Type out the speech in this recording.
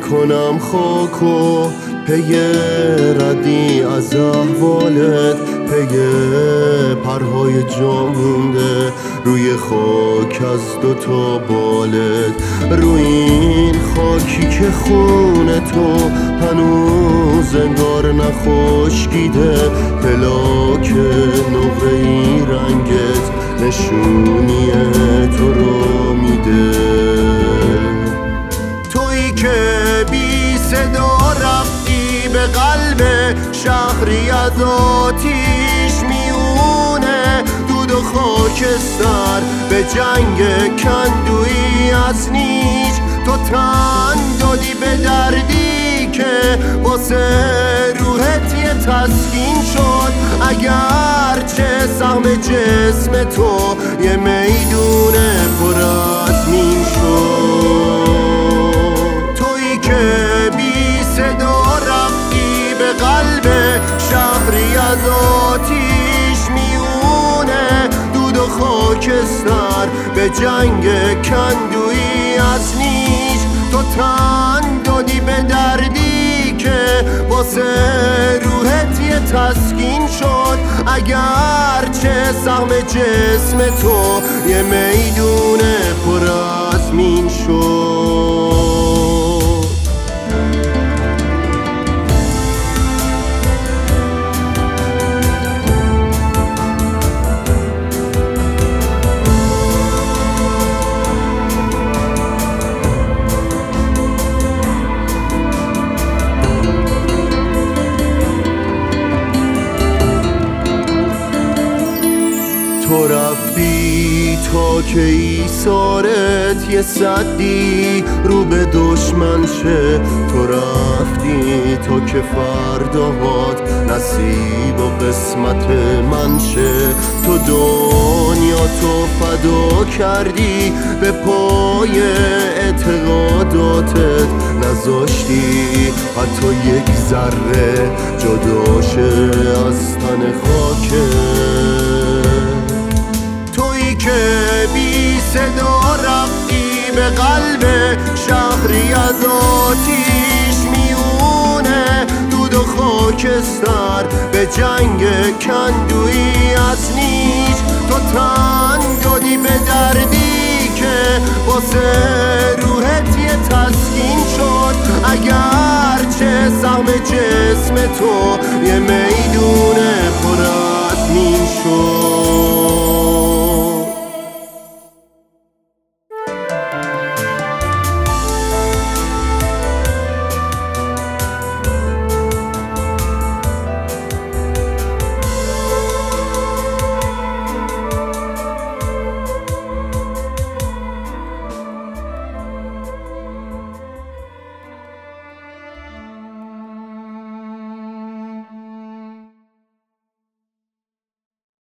میکنم خاکو پی ردی از احوالت، پی پرهای جا مونده روی خاک از دوتا بالت، روی این خاکی که خونه تو هنوز انگار نخشکیده، پلاک نقره‌ای رنگت نشونی تو رو میده. تویی که بی صدا رفتی به قلب شهری از آتیش میونه، دود و خاکستر به جنگ کندویی از نیش، تو تن دادی به دردی که واسه روحت یه تسکین شد، اگرچه سهم جسم تو یه میدون پر از مین شد. تویی که بی صدا رفتی به قلب شهری از آتیش میونه، دود و خاکستر به جنگ کندویی از نیش، تو تن دادی به دردی که واسه روحت یه تسکین شد، اگرچه سهم جسم تو یه میدون پر از مین شد. تو رفتی تا که ایثارت یه سدی رو به دشمن شه، تو رفتی تا که فرداهات نصیب و قسمت من شه، تو دنیا تو فدا کردی به پای اعتقاداتت، نذاشتی حتی یک ذره جدا شه از تن خاکت. که بی صدا رفتی به قلب شهری از آتیش میونه، دود و خاکستر به جنگ کندویی از نیش، تو تن دادی به دردی که واسه روحت یه تسکین شد، اگرچه سهم جسم تو یه میدون پر